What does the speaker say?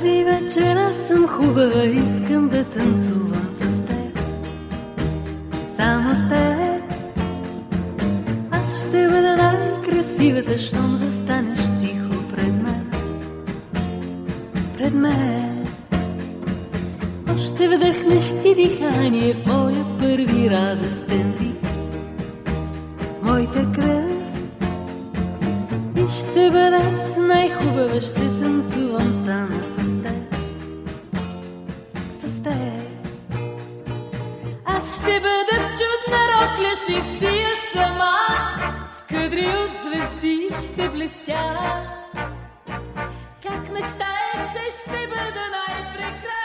Тази вечер аз съм хубава, искам да танцувам с теб. Само с теб. Аз ще бъда най-красивата, щом застанеш тихо пред мен. Пред мен. Още вдъхнеш ти дихание в моя първи радостен вик. Моята кръв. И ще бъда аз най-хубава, ще танцувам само с теб. С теб. Аз ще бъда в чудна рокля, шихсия сама, с кадри от звезди ще блестя. Как мечтаех, че ще бъда най-прекрасна.